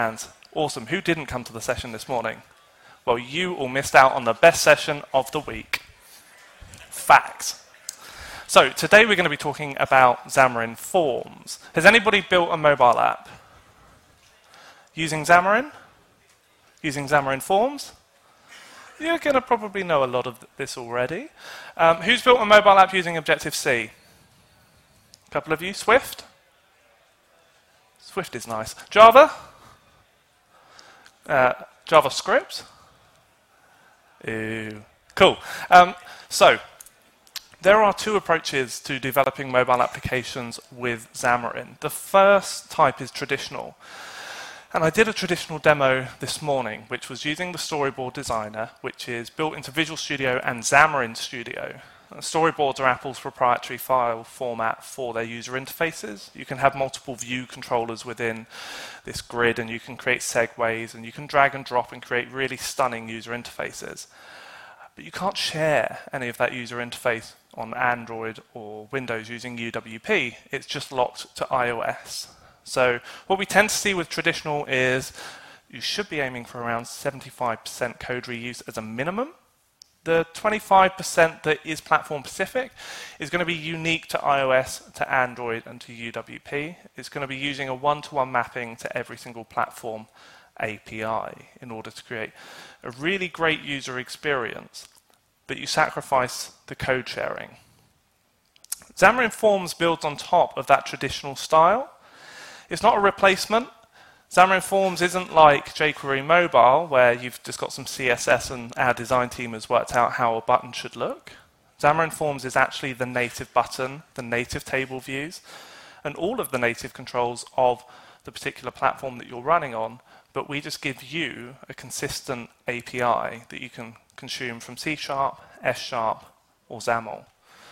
hands. Awesome. Who didn't come to the session this morning? Well, you all missed out on the best session of the week. Facts. So today we're going to be talking about Xamarin Forms. Has anybody built a mobile app using Xamarin? Using Xamarin Forms? You're going to probably know a lot of this already. Who's built a mobile app using Objective-C? A couple of you. Swift? Swift is nice. Java? JavaScript? Ooh. Cool. So, there are two approaches to developing mobile applications with Xamarin. The first type is traditional. And I did a traditional demo this morning, which was using the Storyboard Designer, which is built into Visual Studio and Xamarin Studio. Storyboards are Apple's proprietary file format for their user interfaces. You can have multiple view controllers within this grid, and you can create segues, and you can drag and drop and create really stunning user interfaces. But you can't share any of that user interface on Android or Windows using UWP. It's just locked to iOS. So what we tend to see with traditional is you should be aiming for around 75% code reuse as a minimum. The 25% that is platform specific is going to be unique to iOS, to Android, and to UWP. It's going to be using a one-to-one mapping to every single platform API in order to create a really great user experience, but you sacrifice the code sharing. Xamarin Forms builds on top of that traditional style. It's not a replacement. Xamarin Forms isn't like jQuery Mobile, where you've just got some CSS and our design team has worked out how a button should look. Xamarin Forms is actually the native button, the native table views, and all of the native controls of the particular platform that you're running on, but we just give you a consistent API that you can consume from C#, S#, or XAML.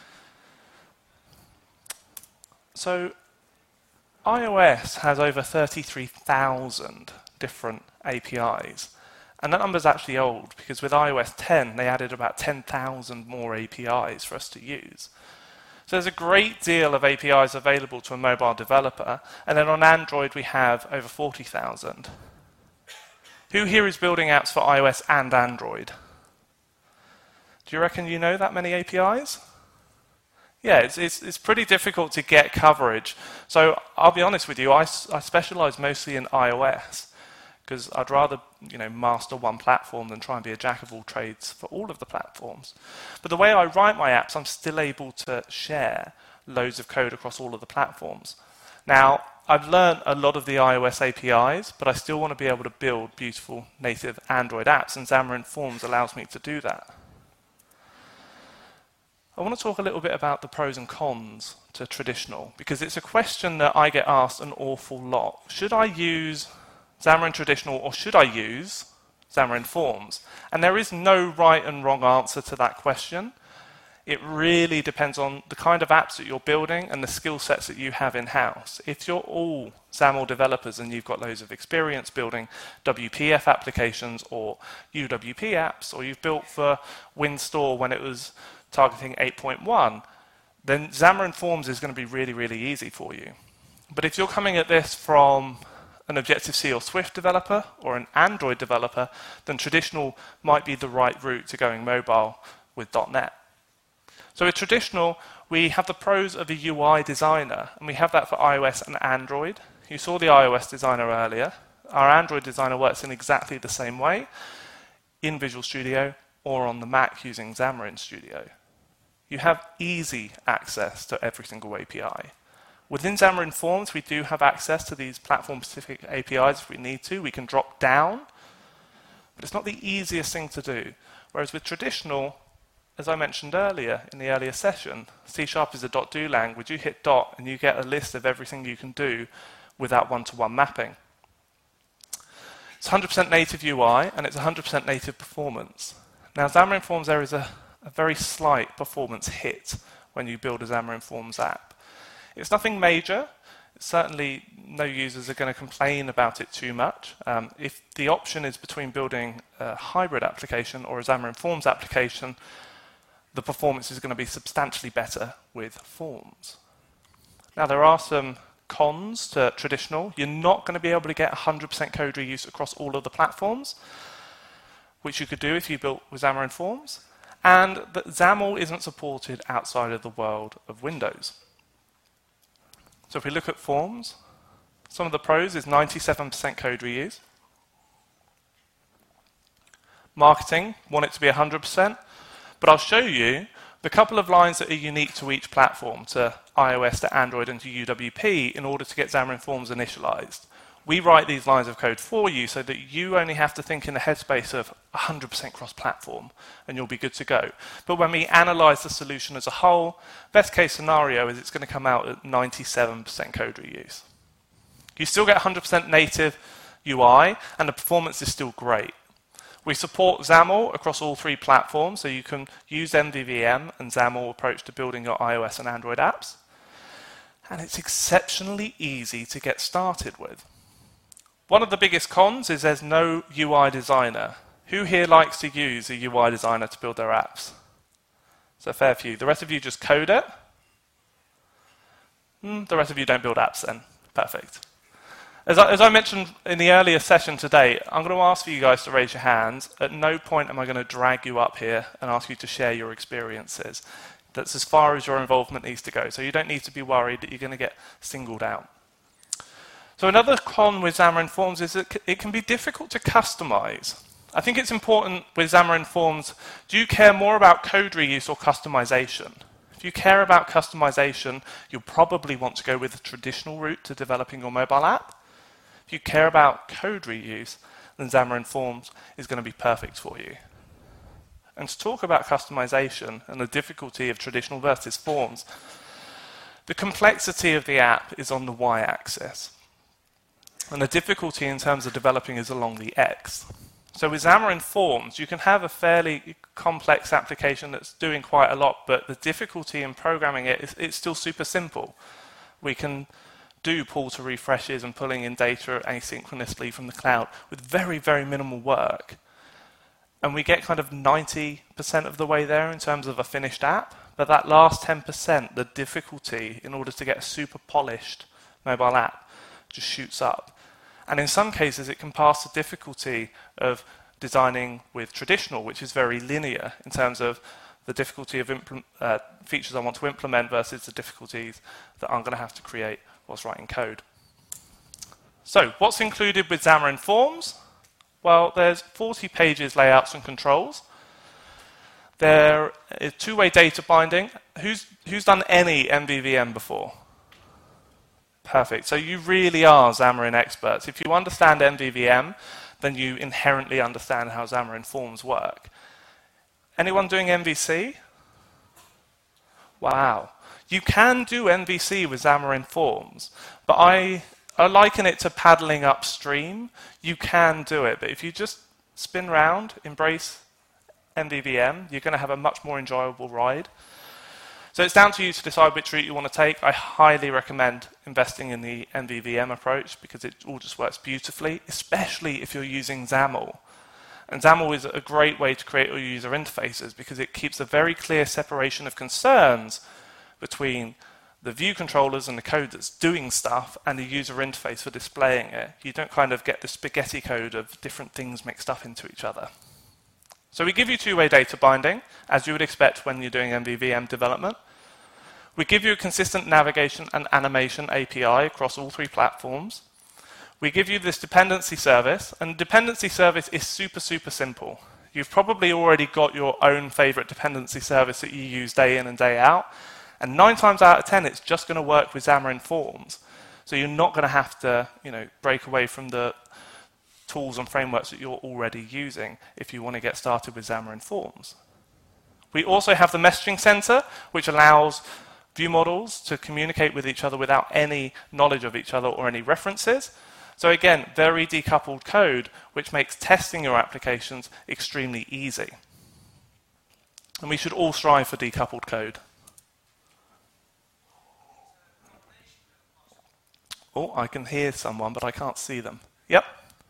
So iOS has over 33,000 different APIs. And that number's actually old, because with iOS 10, they added about 10,000 more APIs for us to use. So there's a great deal of APIs available to a mobile developer, and then on Android we have over 40,000. Who here is building apps for iOS and Android? Do you reckon you know that many APIs? Yeah, it's pretty difficult to get coverage. So I'll be honest with you, I specialize mostly in iOS because I'd rather master one platform than try and be a jack of all trades for all of the platforms. But the way I write my apps, I'm still able to share loads of code across all of the platforms. Now, I've learned a lot of the iOS APIs, but I still want to be able to build beautiful native Android apps, and Xamarin Forms allows me to do that. I want to talk a little bit about the pros and cons to traditional, because it's a question that I get asked an awful lot. Should I use Xamarin Traditional or should I use Xamarin Forms? And there is no right and wrong answer to that question. It really depends on the kind of apps that you're building and the skill sets that you have in-house. If you're all XAML developers and you've got loads of experience building WPF applications or UWP apps, or you've built for WinStore when it was targeting 8.1, then Xamarin Forms is going to be really, really easy for you. But if you're coming at this from an Objective-C or Swift developer or an Android developer, then traditional might be the right route to going mobile with .NET. So with traditional, we have the pros of a UI designer, and we have that for iOS and Android. You saw the iOS designer earlier. Our Android designer works in exactly the same way in Visual Studio or on the Mac using Xamarin Studio. You have easy access to every single API. Within Xamarin Forms, we do have access to these platform-specific APIs if we need to. We can drop down, but it's not the easiest thing to do. Whereas with traditional, as I mentioned earlier in the earlier session, C# is a .do language. You hit dot and you get a list of everything you can do without one-to-one mapping. It's 100% native UI, and it's 100% native performance. Now, Xamarin Forms, there is a very slight performance hit when you build a Xamarin Forms app. It's nothing major. Certainly, no users are going to complain about it too much. If the option is between building a hybrid application or a Xamarin Forms application, the performance is going to be substantially better with Forms. Now, there are some cons to traditional. You're not going to be able to get 100% code reuse across all of the platforms, which you could do if you built with Xamarin Forms, and that XAML isn't supported outside of the world of Windows. So if we look at Forms, some of the pros is 97% code reuse. Marketing, want it to be 100%, but I'll show you the couple of lines that are unique to each platform, to iOS, to Android, and to UWP, in order to get Xamarin Forms initialized. We write these lines of code for you so that you only have to think in the headspace of 100% cross-platform, and you'll be good to go. But when we analyze the solution as a whole, best case scenario is it's going to come out at 97% code reuse. You still get 100% native UI, and the performance is still great. We support XAML across all three platforms, so you can use MVVM and XAML approach to building your iOS and Android apps. And it's exceptionally easy to get started with. One of the biggest cons is there's no UI designer. Who here likes to use a UI designer to build their apps? So a fair few. The rest of you just code it? The rest of you don't build apps then. Perfect. As I mentioned in the earlier session today, I'm going to ask for you guys to raise your hands. At no point am I going to drag you up here and ask you to share your experiences. That's as far as your involvement needs to go. So you don't need to be worried that you're going to get singled out. So another con with Xamarin Forms is that it can be difficult to customize. I think it's important with Xamarin Forms, do you care more about code reuse or customization? If you care about customization, you'll probably want to go with the traditional route to developing your mobile app. If you care about code reuse, then Xamarin Forms is going to be perfect for you. And to talk about customization and the difficulty of traditional versus Forms, the complexity of the app is on the y-axis. And the difficulty in terms of developing is along the x. So with Xamarin Forms, you can have a fairly complex application that's doing quite a lot, but the difficulty in programming it it's still super simple. We can do pull to refreshes and pulling in data asynchronously from the cloud with very, very minimal work. And we get kind of 90% of the way there in terms of a finished app. But that last 10%, the difficulty in order to get a super polished mobile app just shoots up. And in some cases, it can pass the difficulty of designing with traditional, which is very linear in terms of the difficulty of features I want to implement versus the difficulties that I'm going to have to create whilst writing code. So what's included with Xamarin Forms? Well, there's 40 pages, layouts, and controls. There is two-way data binding. Who's done any MVVM before? Perfect. So you really are Xamarin experts. If you understand MVVM, then you inherently understand how Xamarin Forms work. Anyone doing MVC? Wow. You can do MVC with Xamarin Forms, but I liken it to paddling upstream. You can do it, but if you just spin round, embrace MVVM, you're going to have a much more enjoyable ride. So it's down to you to decide which route you want to take. I highly recommend investing in the MVVM approach because it all just works beautifully, especially if you're using XAML. And XAML is a great way to create your user interfaces because it keeps a very clear separation of concerns between the view controllers and the code that's doing stuff and the user interface for displaying it. You don't kind of get the spaghetti code of different things mixed up into each other. So we give you two-way data binding, as you would expect when you're doing MVVM development. We give you a consistent navigation and animation API across all three platforms. We give you this dependency service, and dependency service is super, super simple. You've probably already got your own favorite dependency service that you use day in and day out, and 9 times out of 10, it's just going to work with Xamarin Forms. So you're not going to have to, break away from the tools and frameworks that you're already using if you want to get started with Xamarin Forms. We also have the messaging center, which allows view models to communicate with each other without any knowledge of each other or any references. So again, very decoupled code, which makes testing your applications extremely easy. And we should all strive for decoupled code. Oh, I can hear someone, but I can't see them. Yep.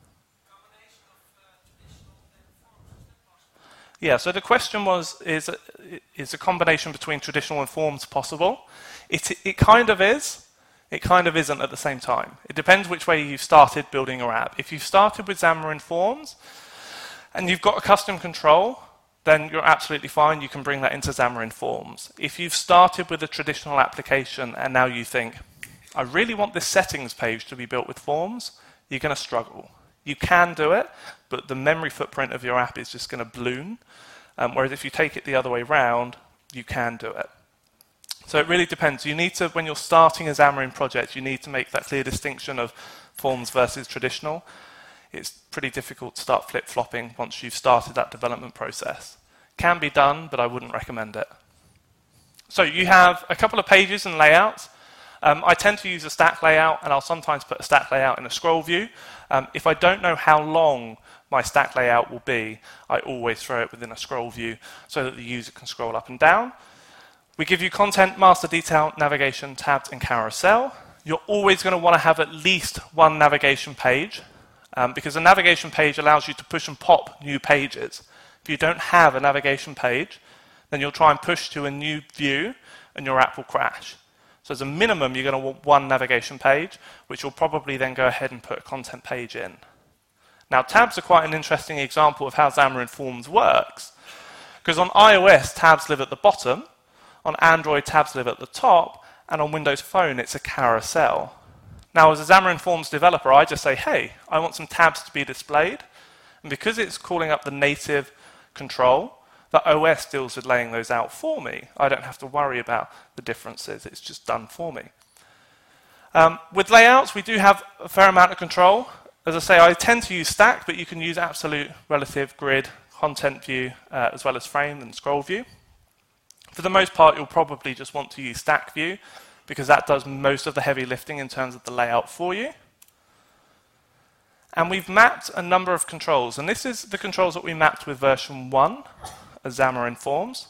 Yeah, so the question was, is a combination between traditional and Forms possible? It kind of is. It kind of isn't at the same time. It depends which way you've started building your app. If you've started with Xamarin Forms and you've got a custom control, then you're absolutely fine. You can bring that into Xamarin Forms. If you've started with a traditional application and now you think, I really want this settings page to be built with forms, you're going to struggle. You can do it, but the memory footprint of your app is just going to balloon. Whereas if you take it the other way round, you can do it. So it really depends. You need to, when you're starting a Xamarin project, you need to make that clear distinction of forms versus traditional. It's pretty difficult to start flip-flopping once you've started that development process. Can be done, but I wouldn't recommend it. So you have a couple of pages and layouts. I tend to use a stack layout, and I'll sometimes put a stack layout in a scroll view. If I don't know how long my stack layout will be, I always throw it within a scroll view so that the user can scroll up and down. We give you content, master detail, navigation, tabs, and carousel. You're always going to want to have at least one navigation page, because a navigation page allows you to push and pop new pages. If you don't have a navigation page, then you'll try and push to a new view, and your app will crash. So as a minimum, you're going to want one navigation page, which will probably then go ahead and put a content page in. Now, tabs are quite an interesting example of how Xamarin Forms works, because on iOS, tabs live at the bottom, on Android, tabs live at the top, and on Windows Phone, it's a carousel. Now, as a Xamarin Forms developer, I just say, hey, I want some tabs to be displayed, and because it's calling up the native control, the OS deals with laying those out for me. I don't have to worry about the differences. It's just done for me. With layouts, we do have a fair amount of control. As I say, I tend to use stack, but you can use absolute, relative, grid, content view, as well as frame and scroll view. For the most part, you'll probably just want to use stack view, because that does most of the heavy lifting in terms of the layout for you. And we've mapped a number of controls, and this is the controls that we mapped with version 1 of Xamarin Forms.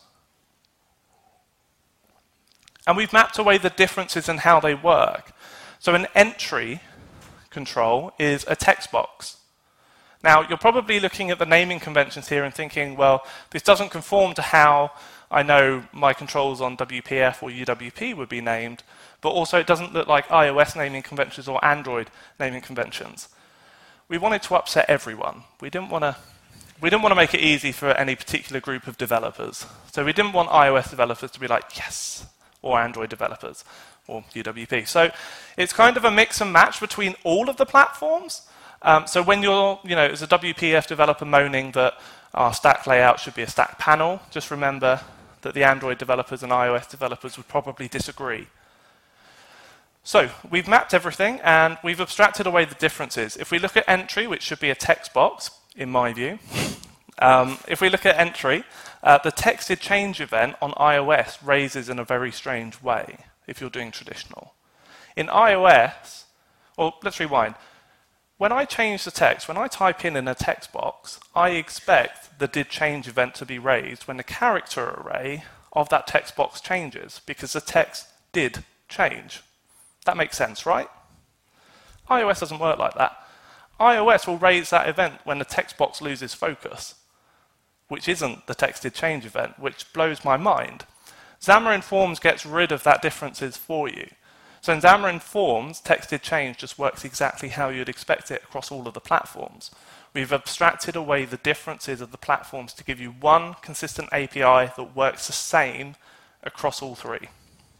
And we've mapped away the differences in how they work. So an entry control is a text box. Now, you're probably looking at the naming conventions here and thinking, well, this doesn't conform to how I know my controls on WPF or UWP would be named, but also it doesn't look like iOS naming conventions or Android naming conventions. We wanted to upset everyone. We didn't want to make it easy for any particular group of developers. So we didn't want iOS developers to be like, yes, or Android developers, or UWP. So it's kind of a mix and match between all of the platforms. So when you're, as a WPF developer moaning that our stack layout should be a stack panel, just remember that the Android developers and iOS developers would probably disagree. So we've mapped everything, and we've abstracted away the differences. If we look at entry, which should be a text box, in my view, if we look at entry, the texted change event on iOS raises in a very strange way if you're doing traditional. In iOS, well, let's rewind. When I change the text, when I type in a text box, I expect the did change event to be raised when the character array of that text box changes, because the text did change. That makes sense, right? iOS doesn't work like that. iOS will raise that event when the text box loses focus, which isn't the text did change event, which blows my mind. Xamarin Forms gets rid of that differences for you. So in Xamarin Forms, text did change just works exactly how you'd expect it across all of the platforms. We've abstracted away the differences of the platforms to give you one consistent API that works the same across all three.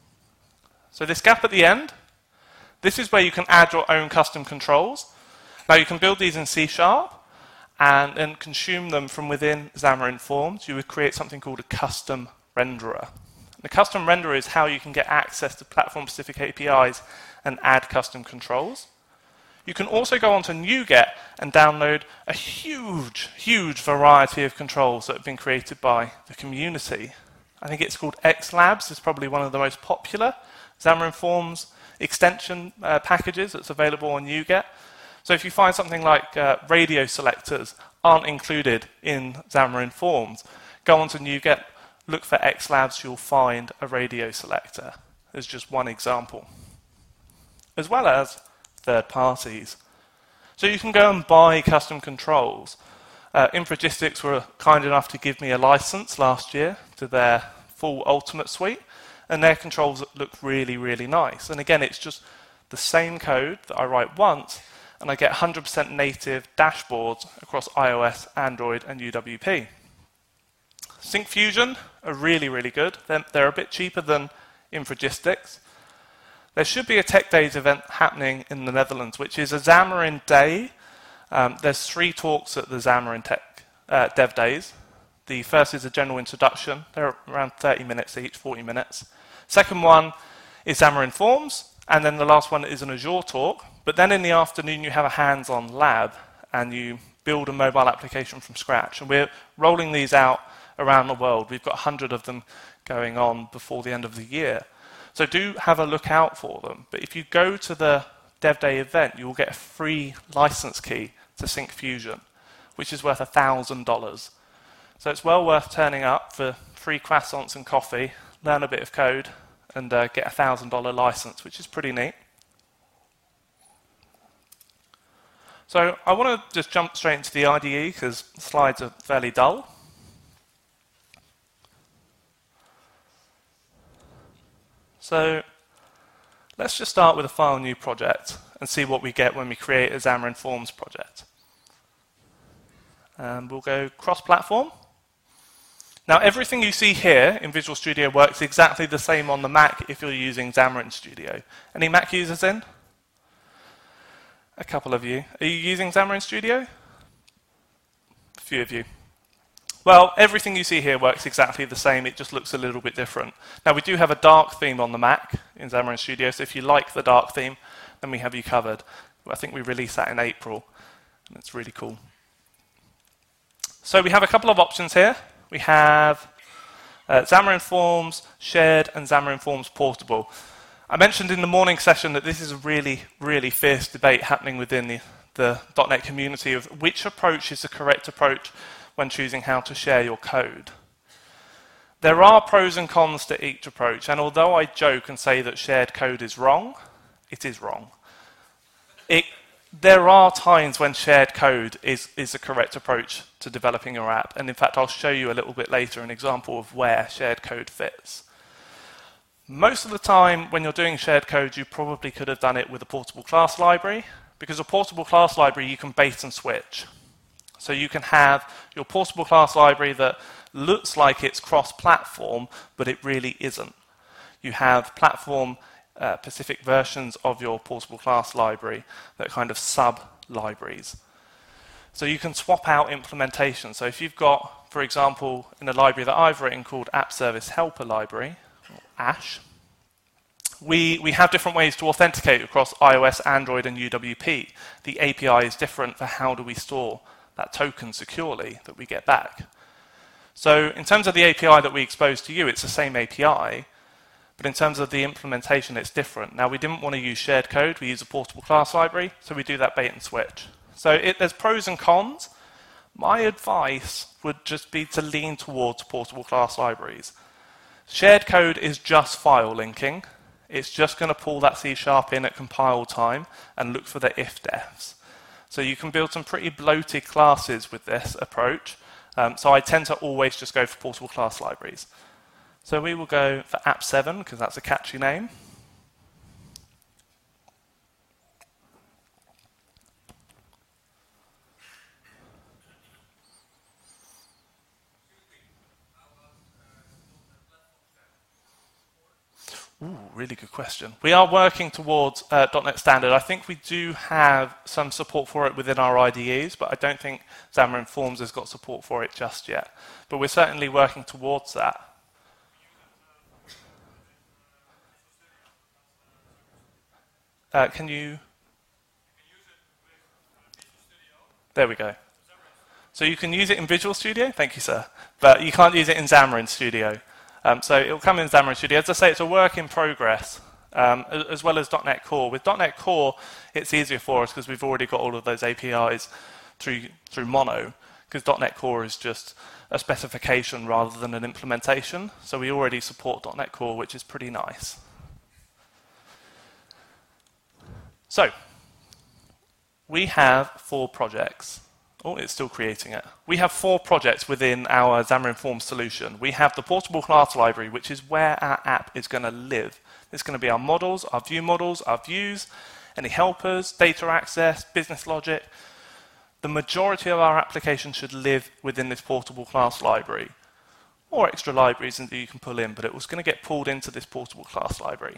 So this gap at the end, this is where you can add your own custom controls. Now you can build these in C# and then consume them from within Xamarin Forms. You would create something called a custom renderer. The custom renderer is how you can get access to platform-specific APIs and add custom controls. You can also go onto NuGet and download a huge variety of controls that have been created by the community. I think it's called XLabs. It's probably one of the most popular Xamarin Forms extension packages that's available on NuGet. So if you find something like radio selectors aren't included in Xamarin Forms, go onto NuGet, look for XLabs, you'll find a radio selector. As just one example. As well as third parties. So you can go and buy custom controls. Infragistics were kind enough to give me a license last year to their full Ultimate suite, and their controls look really, really nice. And again, it's just the same code that I write once, and I get 100% native dashboards across iOS, Android, and UWP. Syncfusion are really, really good. They're a bit cheaper than Infragistics. There should be a Tech Days event happening in the Netherlands, which is a Xamarin Day. There's 3 talks at the Xamarin Dev Days. The first is a general introduction. They're around 30 minutes each, 40 minutes. Second one is Xamarin Forms, and then the last one is an Azure talk. But then in the afternoon, you have a hands-on lab, and you build a mobile application from scratch. And we're rolling these out around the world. We've got 100 of them going on before the end of the year. So do have a look out for them. But if you go to the Dev Day event, you will get a free license key to Syncfusion, which is worth $1,000. So it's well worth turning up for free croissants and coffee, learn a bit of code, and get a $1,000 license, which is pretty neat. So I want to just jump straight into the IDE because slides are fairly dull. So let's just start with a file new project and see what we get when we create a Xamarin Forms project. And we'll go cross-platform. Now everything you see here in Visual Studio works exactly the same on the Mac if you're using Xamarin Studio. Any Mac users in? A couple of you. Are you using Xamarin Studio? A few of you. Well, everything you see here works exactly the same, it just looks a little bit different. Now we do have a dark theme on the Mac in Xamarin Studio, so if you like the dark theme, then we have you covered. I think we released that in April, and it's really cool. So we have a couple of options here. We have Xamarin Forms Shared and Xamarin Forms Portable. I mentioned in the morning session that this is a really, really fierce debate happening within the .NET community of which approach is the correct approach when choosing how to share your code. There are pros and cons to each approach, and although I joke and say that shared code is wrong, it is wrong. There are times when shared code is the correct approach to developing your app, and in fact I'll show you a little bit later an example of where shared code fits. Most of the time when you're doing shared code, you probably could have done it with a portable class library, because a portable class library you can bait and switch. So you can have your portable class library that looks like it's cross-platform, but it really isn't. You have platform-specific versions of your portable class library that are kind of sub-libraries. So you can swap out implementation. So if you've got, for example, in a library that I've written called App Service Helper Library, or ASH, we have different ways to authenticate across iOS, Android, and UWP. The API is different for how do we store that token securely that we get back. So in terms of the API that we expose to you, it's the same API, but in terms of the implementation, it's different. Now, we didn't want to use shared code. We use a portable class library, so we do that bait and switch. So there's pros and cons. My advice would just be to lean towards portable class libraries. Shared code is just file linking. It's just going to pull that C# in at compile time and look for the if-defs. So you can build some pretty bloated classes with this approach. So I tend to always just go for portable class libraries. So we will go for App7 because that's a catchy name. Ooh, really good question. We are working towards .NET Standard. I think we do have some support for it within our IDEs, but I don't think Xamarin Forms has got support for it just yet. But we're certainly working towards that. Can you? There we go. So you can use it in Visual Studio, thank you, sir, but you can't use it in Xamarin Studio. So it'll come in Xamarin Studio. As I say, it's a work in progress, as well as .NET Core. With .NET Core, it's easier for us because we've already got all of those APIs through Mono, because .NET Core is just a specification rather than an implementation. So we already support .NET Core, which is pretty nice. So we have 4 projects. Oh, it's still creating it. We have 4 projects within our Xamarin Forms solution. We have the portable class library, which is where our app is going to live. It's going to be our models, our views, any helpers, data access, business logic. The majority of our application should live within this portable class library, or extra libraries that you can pull in, but it was going to get pulled into this portable class library.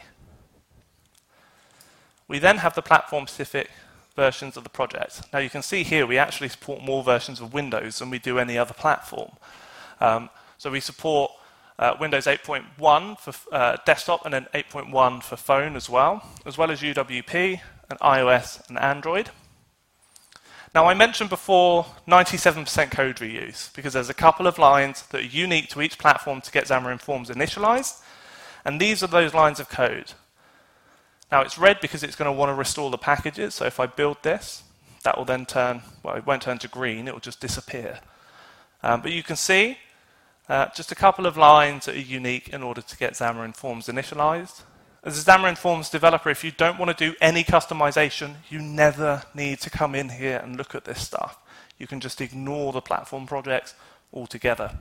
We then have the platform-specific versions of the project. Now you can see here we actually support more versions of Windows than we do any other platform. So we support Windows 8.1 for desktop and then 8.1 for phone as well as UWP and iOS and Android. Now I mentioned before 97% code reuse because there's a couple of lines that are unique to each platform to get Xamarin Forms initialized, and these are those lines of code. Now it's red because it's going to want to restore the packages, so if I build this, that will then turn, well, it won't turn to green, it will just disappear. But you can see just a couple of lines that are unique in order to get Xamarin Forms initialized. As a Xamarin Forms developer, if you don't want to do any customization, you never need to come in here and look at this stuff. You can just ignore the platform projects altogether.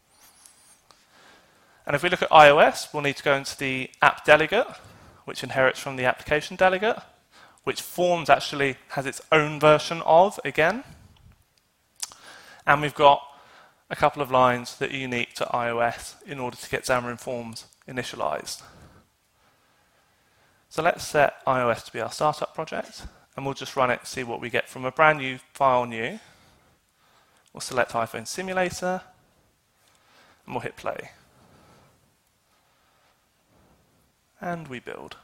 And if we look at iOS, we'll need to go into the app delegate, which inherits from the application delegate, which Forms actually has its own version of again. And we've got a couple of lines that are unique to iOS in order to get Xamarin Forms initialized. So let's set iOS to be our startup project, and we'll just run it to see what we get from a brand new file new. We'll select iPhone Simulator, and we'll hit play. And we build.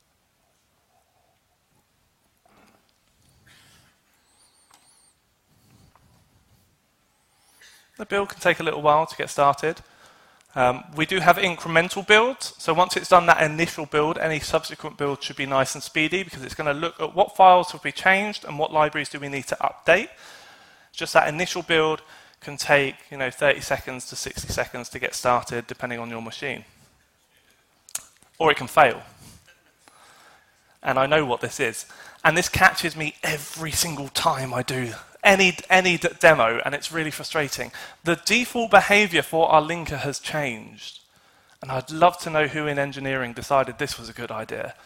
The build can take a little while to get started. We do have incremental builds, so once it's done that initial build, any subsequent build should be nice and speedy because it's going to look at what files have we changed and what libraries do we need to update. Just that initial build can take 30 seconds to 60 seconds to get started depending on your machine. Or it can fail. And I know what this is. And this catches me every single time I do any demo, and it's really frustrating. The default behavior for our linker has changed. And I'd love to know who in engineering decided this was a good idea.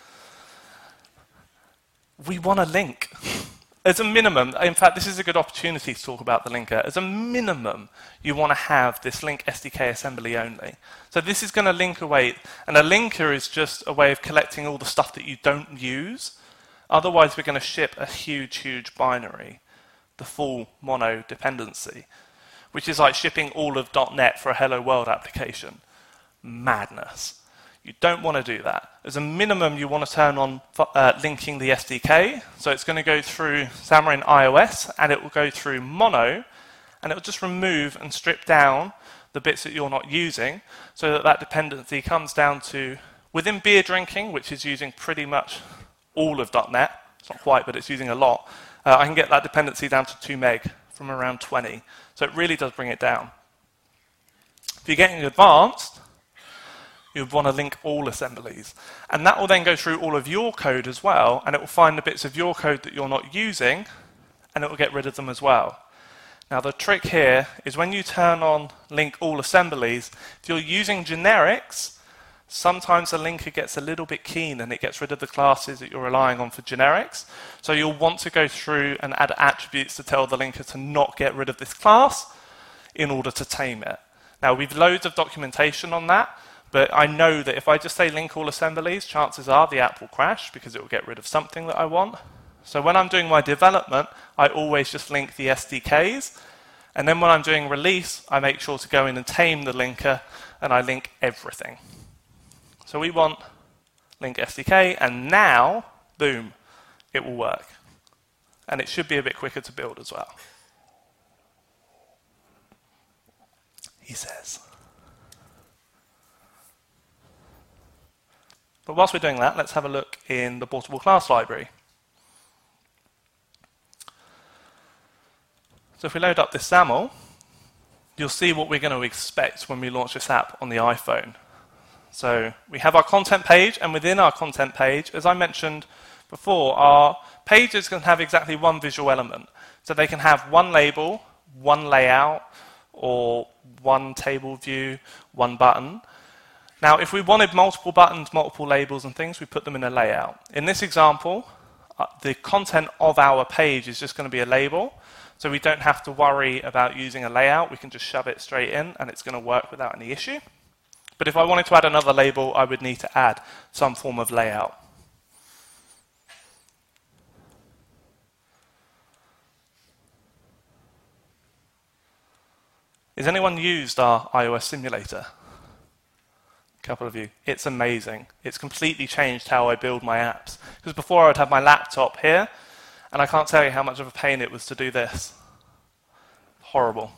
We want a link. As a minimum, in fact, this is a good opportunity to talk about the linker. As a minimum, you want to have this link SDK assembly only. So this is going to link away, and a linker is just a way of collecting all the stuff that you don't use. Otherwise, we're going to ship a huge binary, the full mono dependency, which is like shipping all of .NET for a Hello World application. Madness. You don't want to do that. As a minimum, you want to turn on linking the SDK. So it's going to go through Xamarin iOS, and it will go through Mono, and it will just remove and strip down the bits that you're not using, so that that dependency comes down to, within beer drinking, which is using pretty much all of .NET, it's not quite, but it's using a lot, I can get that dependency down to 2 meg from around 20. So it really does bring it down. If you're getting advanced, you would want to link all assemblies. And that will then go through all of your code as well, and it will find the bits of your code that you're not using, and it will get rid of them as well. Now the trick here is when you turn on link all assemblies, if you're using generics, sometimes the linker gets a little bit keen and it gets rid of the classes that you're relying on for generics. So you'll want to go through and add attributes to tell the linker to not get rid of this class in order to tame it. Now we've loads of documentation on that, but I know that if I just say link all assemblies, chances are the app will crash because it will get rid of something that I want. So when I'm doing my development, I always just link the SDKs. And then when I'm doing release, I make sure to go in and tame the linker, and I link everything. So we want link SDK, and now, boom, it will work. And it should be a bit quicker to build as well. He says. But whilst we're doing that, let's have a look in the portable class library. So if we load up this XAML, you'll see what we're going to expect when we launch this app on the iPhone. So we have our content page, and within our content page, as I mentioned before, our pages can have exactly one visual element. So they can have one label, one layout, or one table view, one button. Now, if we wanted multiple buttons, multiple labels and things, we put them in a layout. In this example, the content of our page is just going to be a label, so we don't have to worry about using a layout. We can just shove it straight in, and it's going to work without any issue. But if I wanted to add another label, I would need to add some form of layout. Has anyone used our iOS simulator? A couple of you. It's amazing. It's completely changed how I build my apps. Because before I would have my laptop here, and I can't tell you how much of a pain it was to do this. Horrible.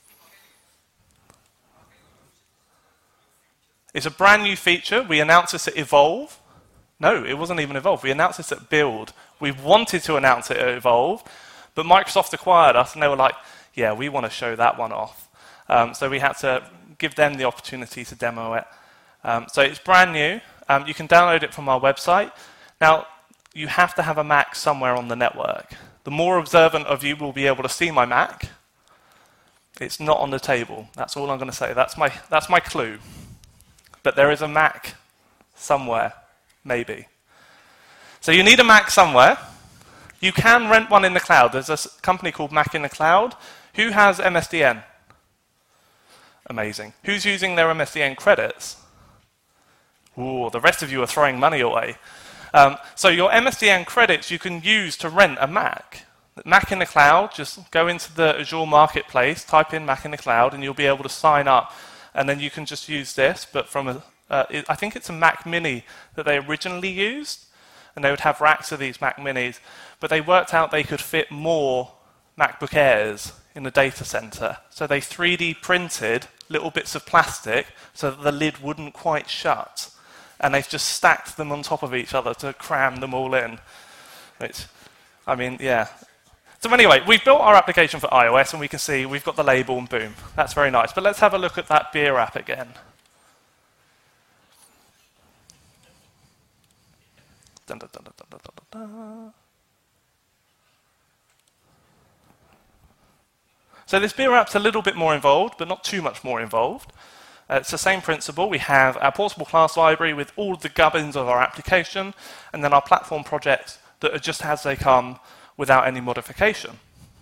It's a brand new feature. We announced this at Evolve. No, it wasn't even Evolve. We announced this at Build. We wanted to announce it at Evolve, but Microsoft acquired us, and they were like, yeah, we want to show that one off. So we had to give them the opportunity to demo it. So it's brand new. You can download it from our website. Now, you have to have a Mac somewhere on the network. The more observant of you will be able to see my Mac. It's not on the table. That's all I'm going to say. That's my clue. But there is a Mac somewhere, maybe. So you need a Mac somewhere. You can rent one in the cloud. There's a company called Mac in the Cloud. Who has MSDN? Amazing. Who's using their MSDN credits? Ooh, the rest of you are throwing money away. So your MSDN credits you can use to rent a Mac. Mac in the Cloud, just go into the Azure Marketplace, type in Mac in the Cloud, and you'll be able to sign up. And then you can just use this, but from I think it's a Mac Mini that they originally used, and they would have racks of these Mac Minis, but they worked out they could fit more MacBook Airs in the data center. So they 3D printed little bits of plastic so that the lid wouldn't quite shut. And they've just stacked them on top of each other to cram them all in. I mean, yeah. So anyway, we've built our application for iOS, and we can see we've got the label, and boom. That's very nice. But let's have a look at that beer app again. Dun, dun, dun, dun, dun, dun, dun, dun. So this beer app's a little bit more involved, but not too much more involved. It's the same principle. We have our portable class library with all of the gubbins of our application, and then our platform projects that are just as they come without any modification.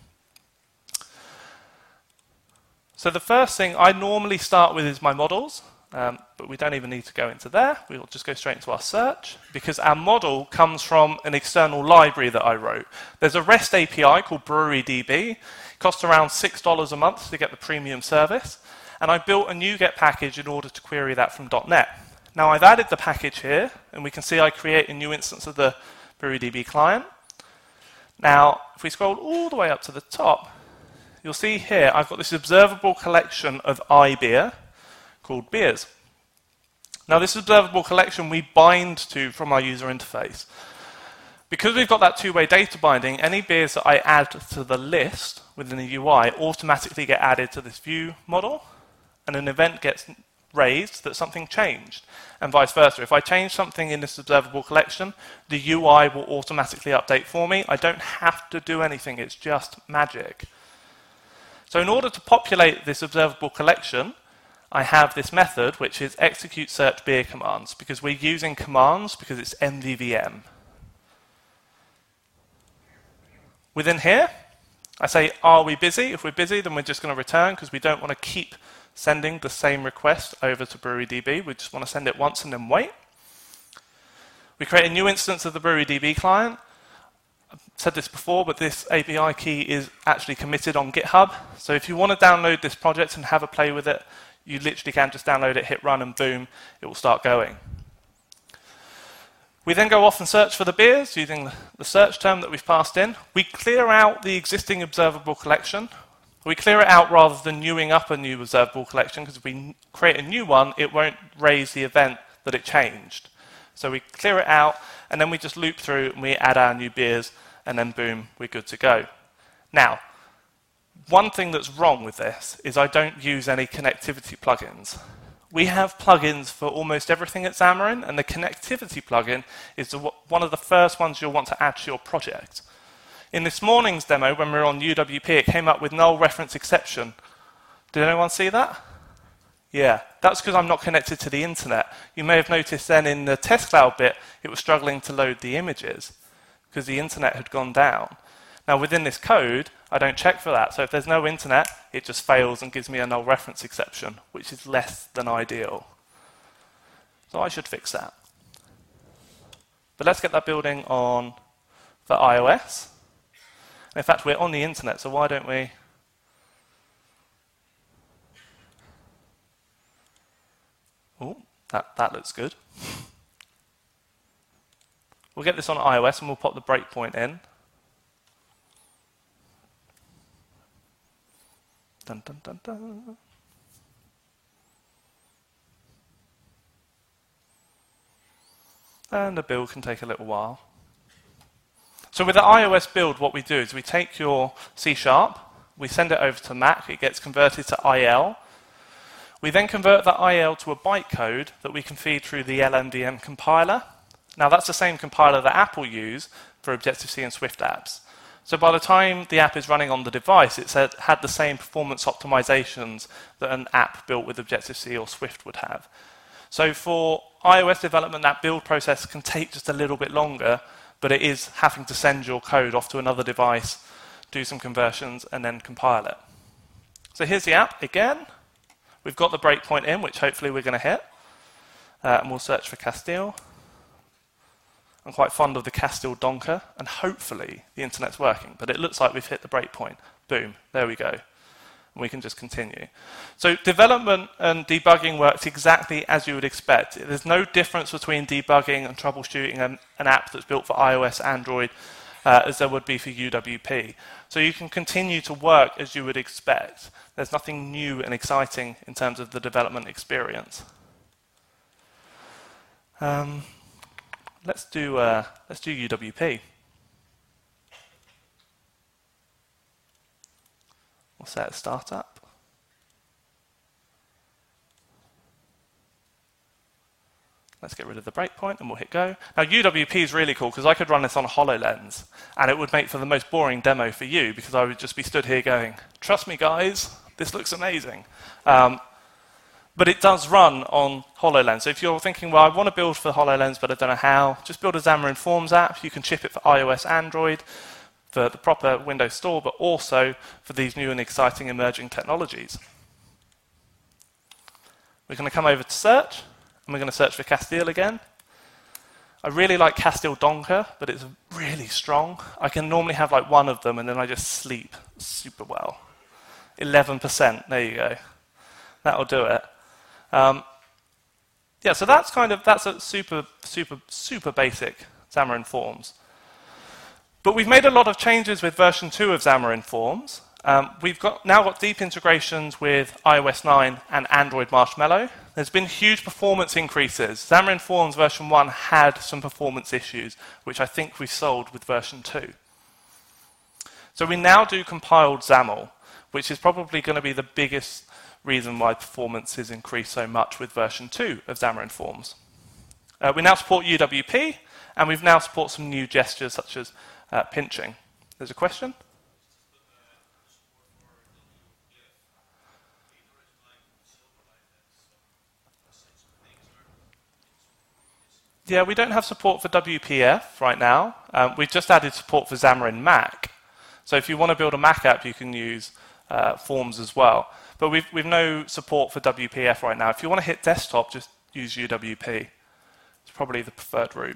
So the first thing I normally start with is my models, but we don't even need to go into there. We'll just go straight into our search, because our model comes from an external library that I wrote. There's a REST API called BreweryDB. It costs around $6 a month to get the premium service. And I built a NuGet package in order to query that from .NET. Now I've added the package here, and we can see I create a new instance of the BreweryDB client. Now, if we scroll all the way up to the top, you'll see here I've got this observable collection of iBeer called beers. Now this observable collection we bind to from our user interface. Because we've got that two-way data binding, any beers that I add to the list within the UI automatically get added to this view model, and an event gets raised that something changed, and vice versa. If I change something in this observable collection, the UI will automatically update for me. I don't have to do anything, it's just magic. So in order to populate this observable collection, I have this method which is execute search beer commands, because we're using commands because it's MVVM. Within here, I say, are we busy? If we're busy, then we're just going to return, because we don't want to keep sending the same request over to BreweryDB. We just want to send it once and then wait. We create a new instance of the BreweryDB client. I've said this before, but this API key is actually committed on GitHub. So if you want to download this project and have a play with it, you literally can just download it, hit run, and boom, it will start going. We then go off and search for the beers using the search term that we've passed in. We clear out the existing observable collection. We clear it out rather than newing up a new observable collection, because if we create a new one, it won't raise the event that it changed. So we clear it out, and then we just loop through and we add our new beers, and then boom, we're good to go. Now, one thing that's wrong with this is I don't use any connectivity plugins. We have plugins for almost everything at Xamarin, and the connectivity plugin is one of the first ones you'll want to add to your project. In this morning's demo, when we were on UWP, it came up with null reference exception. Did anyone see that? Yeah, that's because I'm not connected to the internet. You may have noticed then in the test cloud bit, it was struggling to load the images because the internet had gone down. Now within this code, I don't check for that. So if there's no internet, it just fails and gives me a null reference exception, which is less than ideal. So I should fix that. But let's get that building on for iOS. In fact, we're on the internet, so why don't we... Oh, that looks good. We'll get this on iOS and we'll pop the breakpoint in. Dun, dun, dun, dun. And the build can take a little while. So with the iOS build, what we do is we take your C#, we send it over to Mac, it gets converted to IL. We then convert that IL to a bytecode that we can feed through the LLVM compiler. Now that's the same compiler that Apple use for Objective-C and Swift apps. So by the time the app is running on the device, it had the same performance optimizations that an app built with Objective-C or Swift would have. So for iOS development, that build process can take just a little bit longer, but it is having to send your code off to another device, do some conversions, and then compile it. So here's the app again. We've got the breakpoint in, which hopefully we're going to hit. And we'll search for Castile. I'm quite fond of the Castile Donker, and hopefully the internet's working. But it looks like we've hit the breakpoint. Boom, there we go. And we can just continue. So development and debugging works exactly as you would expect. There's no difference between debugging and troubleshooting an app that's built for iOS, Android, as there would be for UWP. So you can continue to work as you would expect. There's nothing new and exciting in terms of the development experience. Let's do UWP. We'll set a startup. Let's get rid of the breakpoint and we'll hit go. Now UWP is really cool because I could run this on HoloLens and it would make for the most boring demo for you because I would just be stood here going, trust me guys, this looks amazing. But it does run on HoloLens. So if you're thinking, well, I want to build for HoloLens but I don't know how, just build a Xamarin Forms app. You can ship it for iOS, Android, for the proper Windows Store, but also for these new and exciting emerging technologies. We're going to come over to search. And we're going to search for Castile again. I really like Castile Donker, but it's really strong. I can normally have like one of them and then I just sleep super well. 11%, there you go. That'll do it. Yeah, so that's a super basic Xamarin Forms. But we've made a lot of changes with version 2 of Xamarin Forms. We've now got deep integrations with iOS 9 and Android Marshmallow. There's been huge performance increases. Xamarin Forms version 1 had some performance issues, which I think we've solved with version 2. So we now do compiled XAML, which is probably going to be the biggest reason why performance has increased so much with version 2 of Xamarin Forms. We now support UWP, and we've now support some new gestures such as pinching. There's a question? Yeah, we don't have support for WPF right now. We've just added support for Xamarin Mac. So if you want to build a Mac app, you can use Forms as well. But we've no support for WPF right now. If you want to hit desktop, just use UWP. It's probably the preferred route.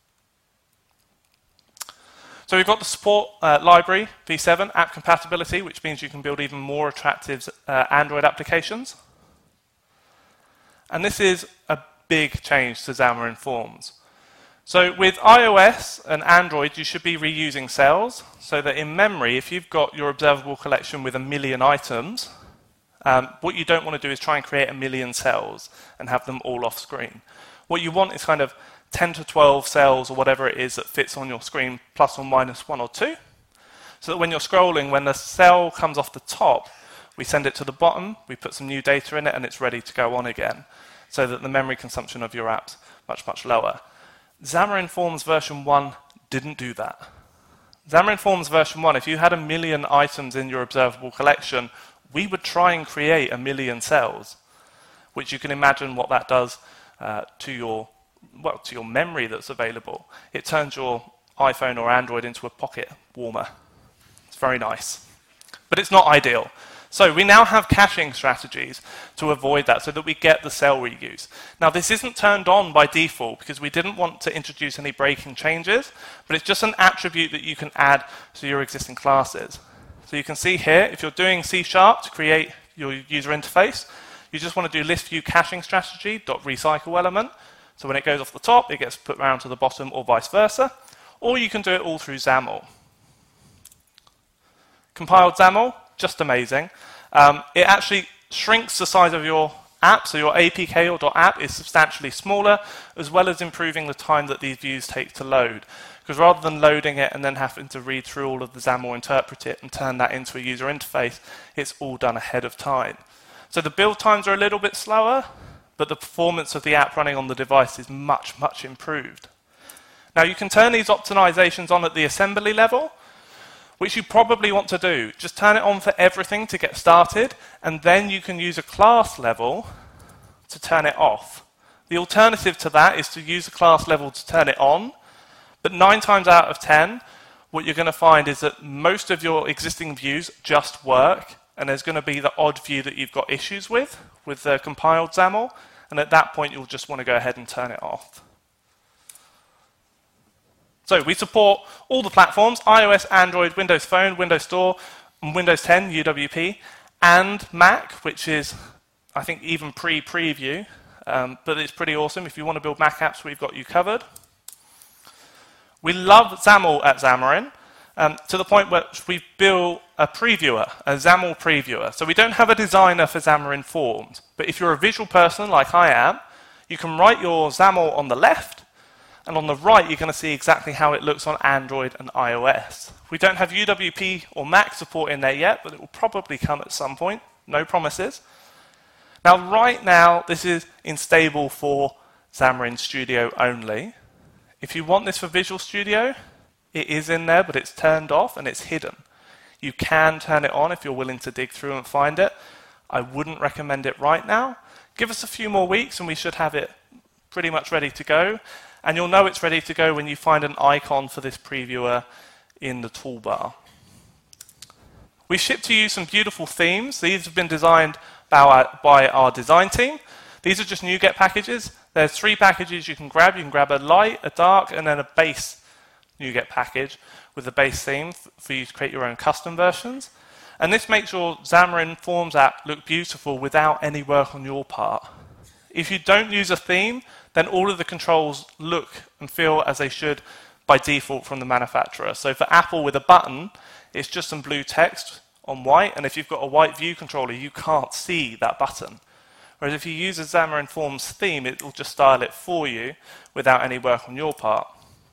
So we've got the support library, v7, app compatibility, which means you can build even more attractive Android applications. And this is a big change to Xamarin Forms. So with iOS and Android, you should be reusing cells, so that in memory, if you've got your observable collection with 1 million items, what you don't want to do is try and create 1 million cells and have them all off screen. What you want is kind of 10 to 12 cells or whatever it is that fits on your screen, plus or minus 1 or 2, so that when you're scrolling, when the cell comes off the top, we send it to the bottom, we put some new data in it, and it's ready to go on again, so that the memory consumption of your app's much, much lower. Xamarin Forms version 1 didn't do that. Xamarin Forms version 1, if you had 1 million items in your observable collection, we would try and create 1 million cells, which you can imagine what that does to your memory that's available. It turns your iPhone or Android into a pocket warmer. It's very nice. But it's not ideal. So we now have caching strategies to avoid that so that we get the cell reuse. Now this isn't turned on by default because we didn't want to introduce any breaking changes, but it's just an attribute that you can add to your existing classes. So you can see here, if you're doing C# to create your user interface, you just want to do list view caching strategy .recycle element. So when it goes off the top, it gets put round to the bottom or vice versa. Or you can do it all through XAML. Compiled XAML, just amazing. It actually shrinks the size of your app, so your APK or .app is substantially smaller, as well as improving the time that these views take to load. Because rather than loading it and then having to read through all of the XAML, interpret it, and turn that into a user interface, it's all done ahead of time. So the build times are a little bit slower, but the performance of the app running on the device is much, much improved. Now you can turn these optimizations on at the assembly level, which you probably want to do. Just turn it on for everything to get started, and then you can use a class level to turn it off. The alternative to that is to use a class level to turn it on, but 9 times out of 10, what you're going to find is that most of your existing views just work, and there's going to be the odd view that you've got issues with the compiled XAML, and at that point you'll just want to go ahead and turn it off. So we support all the platforms, iOS, Android, Windows Phone, Windows Store, and Windows 10, UWP, and Mac, which is, I think, even pre-preview, but it's pretty awesome. If you want to build Mac apps, we've got you covered. We love XAML at Xamarin, to the point where we've built a previewer, a XAML previewer. So we don't have a designer for Xamarin Forms, but if you're a visual person like I am, you can write your XAML on the left, and on the right, you're going to see exactly how it looks on Android and iOS. We don't have UWP or Mac support in there yet, but it will probably come at some point. No promises. Now, right now, this is instable for Xamarin Studio only. If you want this for Visual Studio, it is in there, but it's turned off and it's hidden. You can turn it on if you're willing to dig through and find it. I wouldn't recommend it right now. Give us a few more weeks and we should have it pretty much ready to go. And you'll know it's ready to go when you find an icon for this previewer in the toolbar. We ship to you some beautiful themes. These have been designed by our design team. These are just NuGet packages. There's 3 packages you can grab. You can grab a light, a dark, and then a base NuGet package with the base theme for you to create your own custom versions. And this makes your Xamarin Forms app look beautiful without any work on your part. If you don't use a theme, then all of the controls look and feel as they should by default from the manufacturer. So for Apple with a button, it's just some blue text on white, and if you've got a white view controller, you can't see that button. Whereas if you use a Xamarin Forms theme, it will just style it for you without any work on your part.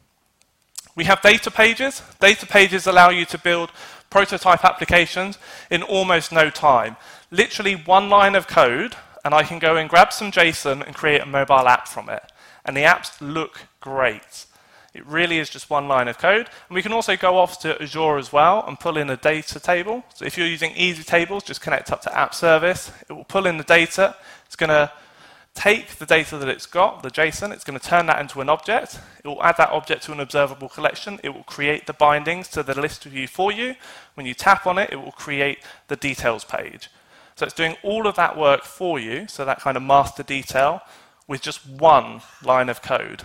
We have data pages. Data pages allow you to build prototype applications in almost no time. Literally 1 line of code, and I can go and grab some JSON and create a mobile app from it. And the apps look great. It really is just 1 line of code. And we can also go off to Azure as well and pull in a data table. So if you're using Easy Tables, just connect up to App Service. It will pull in the data. It's going to take the data that it's got, the JSON, it's going to turn that into an object. It will add that object to an observable collection. It will create the bindings to the list view for you. When you tap on it, it will create the details page. So it's doing all of that work for you, so that kind of master detail, with just 1 line of code.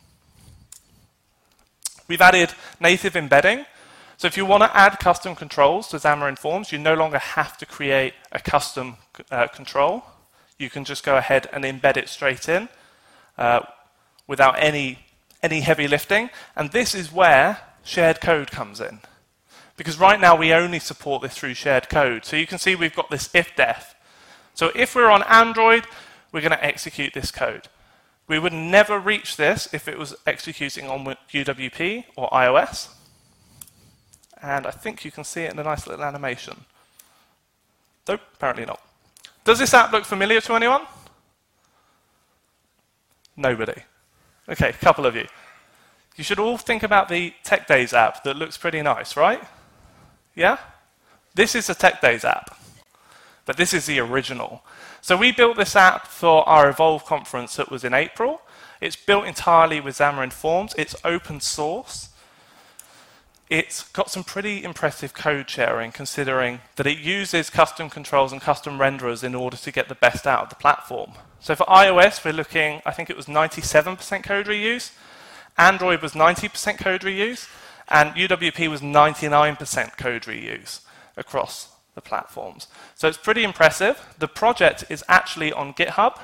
We've added native embedding. So if you want to add custom controls to Xamarin Forms, you no longer have to create a custom control. You can just go ahead and embed it straight in without any heavy lifting. And this is where shared code comes in. Because right now we only support this through shared code. So you can see we've got this if-def. So if we're on Android, we're going to execute this code. We would never reach this if it was executing on UWP or iOS. And I think you can see it in a nice little animation. Nope, apparently not. Does this app look familiar to anyone? Nobody. Okay, a couple of you. You should all think about the Tech Days app that looks pretty nice, right? Yeah? This is a Tech Days app, but this is the original. So we built this app for our Evolve conference that was in April. It's built entirely with Xamarin Forms. It's open source. It's got some pretty impressive code sharing, considering that it uses custom controls and custom renderers in order to get the best out of the platform. So for iOS, we're looking, I think it was 97% code reuse. Android was 90% code reuse. And UWP was 99% code reuse across the platforms. So it's pretty impressive. The project is actually on GitHub.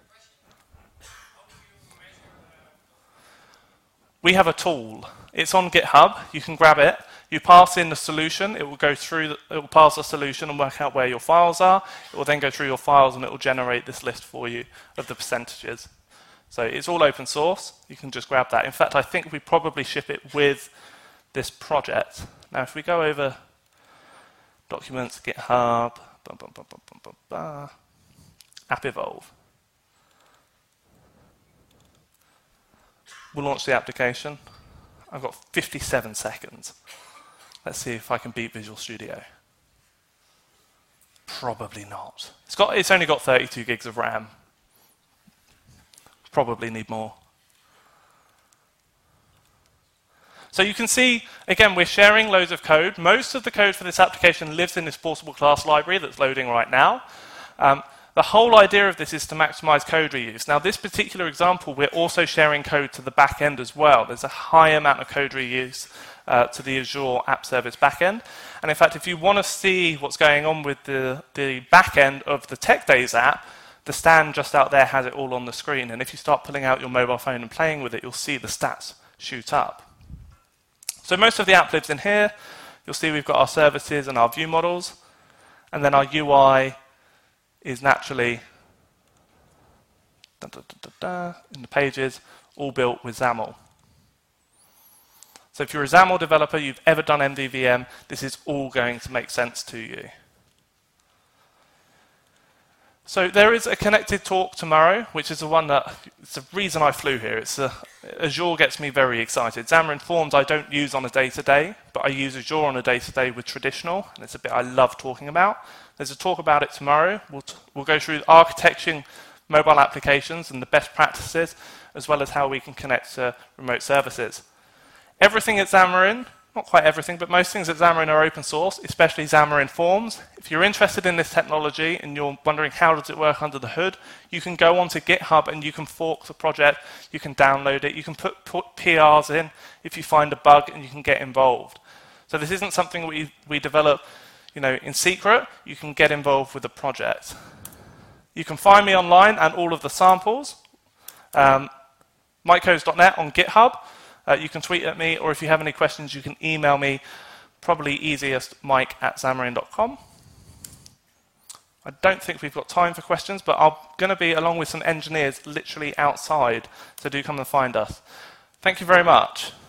We have a tool. It's on GitHub. You can grab it. You pass in the solution. It will go through. It will pass the solution and work out where your files are. It will then go through your files and it will generate this list for you of the percentages. So it's all open source. You can just grab that. In fact, I think we probably ship it with this project. Now, if we go over Documents, GitHub, App Evolve. We'll launch the application. I've got 57 seconds. Let's see if I can beat Visual Studio. Probably not. It's only got 32 gigs of RAM. Probably need more. So you can see, again, we're sharing loads of code. Most of the code for this application lives in this portable class library that's loading right now. The whole idea of this is to maximize code reuse. Now, this particular example, we're also sharing code to the back end as well. There's a high amount of code reuse to the Azure App Service backend. And in fact, if you want to see what's going on with the back end of the Tech Days app, the stand just out there has it all on the screen. And if you start pulling out your mobile phone and playing with it, you'll see the stats shoot up. So most of the app lives in here. You'll see we've got our services and our view models. And then our UI is naturally in the pages, all built with XAML. So if you're a XAML developer, you've ever done MVVM, this is all going to make sense to you. So there is a connected talk tomorrow, which is the one that, it's the reason I flew here. Azure gets me very excited. Xamarin Forms I don't use on a day-to-day, but I use Azure on a day-to-day with traditional, and it's a bit I love talking about. There's a talk about it tomorrow. We'll go through architecting mobile applications and the best practices, as well as how we can connect to remote services. Everything at Xamarin, not quite everything, but most things at Xamarin are open source, especially Xamarin Forms. If you're interested in this technology and you're wondering how does it work under the hood, you can go onto GitHub and you can fork the project, you can download it, you can put PRs in if you find a bug and you can get involved. So this isn't something we develop in secret. You can get involved with the project. You can find me online and all of the samples, mikecoes.net on GitHub. You can tweet at me, or if you have any questions, you can email me, probably easiest, mike@xamarin.com. I don't think we've got time for questions, but I'm going to be, along with some engineers, literally outside, so do come and find us. Thank you very much.